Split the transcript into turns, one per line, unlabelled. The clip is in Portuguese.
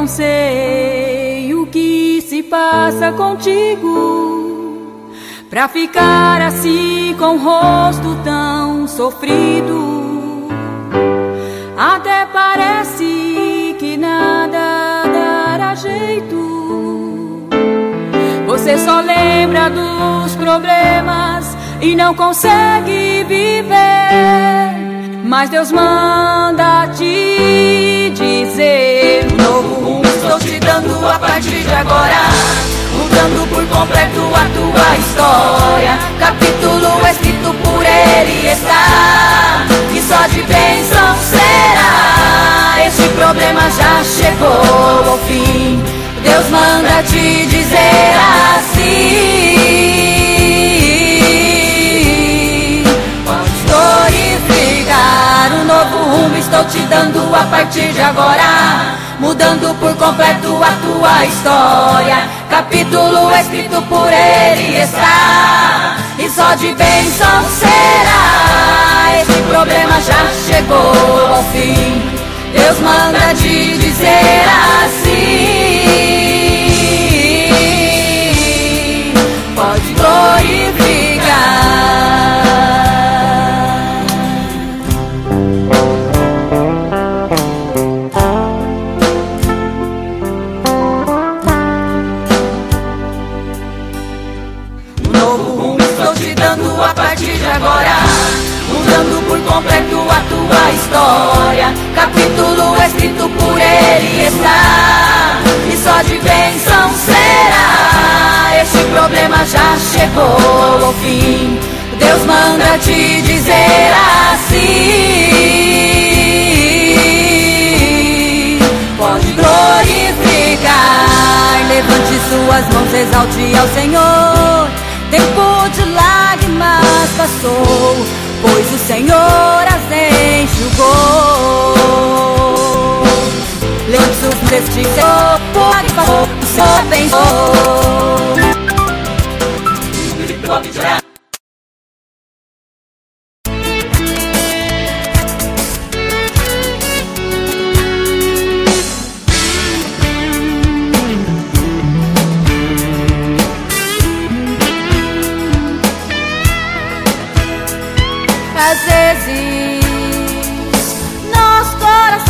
não sei o que se passa contigo pra ficar assim com o rosto tão sofrido. Até parece que nada dará jeito. Você só lembra dos problemas e não consegue viver. Mas Deus manda te dizer: um novo rumo estou te dando a partir de agora, mudando por completo a tua história. Capítulo escrito por Ele está, e só de bênção será. Este problema já chegou ao fim. Deus manda te dizer assim: pode glorificar. Um novo rumo estou te dando a partir de agora, mudando por completo a tua história. Capítulo escrito por Ele está, e só de bênção será. Este problema já chegou ao fim. Deus manda te dizer assim: pode glorificar. A partir de agora, mudando por completo a tua história. Capítulo escrito por Ele está, e só de bênção será. Este problema já chegou ao fim. Deus manda te dizer assim: pode glorificar. Levante suas mãos, exalte ao Senhor. Tempo de lágrimas passou, pois o Senhor as enxugou. Levante os deste Senhor, pode passou, o Senhor abençoou. Às vezes